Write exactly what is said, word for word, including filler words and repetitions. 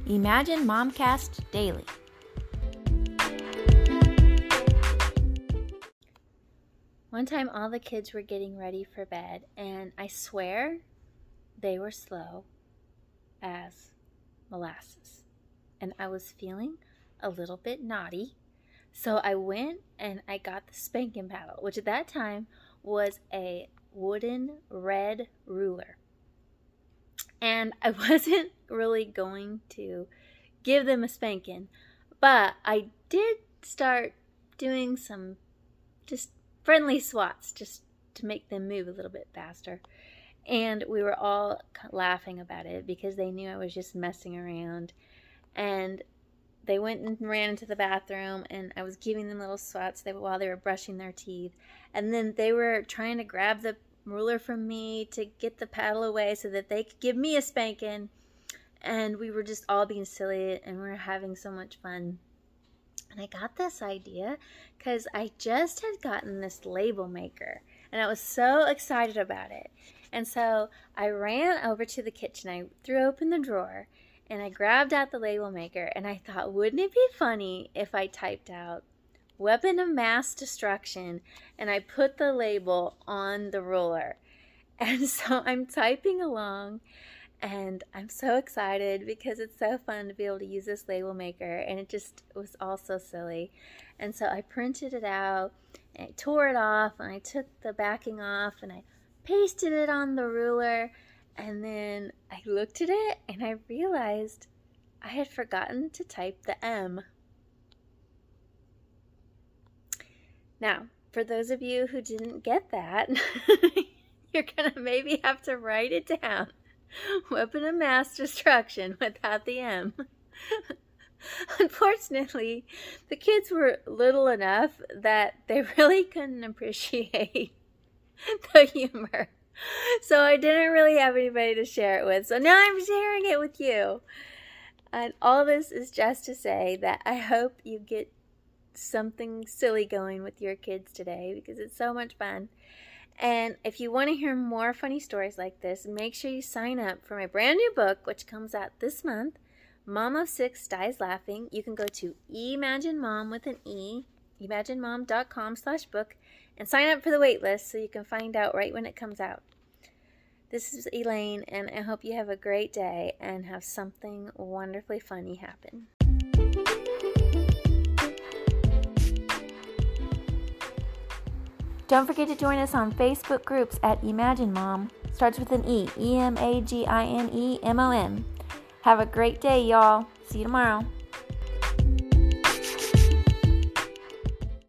Imagine Momcast Daily. One time all the kids were getting ready for bed, and I swear they were slow as molasses. And I was feeling a little bit naughty, so I went and I got the spanking paddle, which at that time was a wooden red ruler. And I wasn't really going to give them a spanking, but I did start doing some just friendly swats just to make them move a little bit faster. And we were all laughing about it because they knew I was just messing around. And they went and ran into the bathroom, and I was giving them little swats while they were brushing their teeth. And then they were trying to grab the ruler from me to get the paddle away so that they could give me a spanking. And we were just all being silly, and we were having so much fun. And I got this idea because I just had gotten this label maker, and I was so excited about it. And so I ran over to the kitchen. I threw open the drawer, and I grabbed out the label maker, and I thought, wouldn't it be funny if I typed out weapon of mass destruction, and I put the label on the ruler. And so I'm typing along, and I'm so excited because it's so fun to be able to use this label maker, and it just was all so silly. And so I printed it out, and I tore it off, and I took the backing off, and I pasted it on the ruler, and then I looked at it, and I realized I had forgotten to type the M. Now, for those of you who didn't get that, you're going to maybe have to write it down. Weapon of mass destruction without the M. Unfortunately, the kids were little enough that they really couldn't appreciate the humor. So I didn't really have anybody to share it with. So now I'm sharing it with you. And all this is just to say that I hope you get something silly going with your kids today because it's so much fun. And if you want to hear more funny stories like this, make sure you sign up for my brand new book, which comes out this month, Mom of Six Dies Laughing. You can go to Imagine Mom with an E, imaginemom.com slash book, and sign up for the wait list so you can find out right when it comes out. This is Elaine, and I hope you have a great day and have something wonderfully funny happen. Don't forget to join us on Facebook groups at Imagine Mom. Starts with an E, E M A G I N E M O M. Have a great day, y'all. See you tomorrow.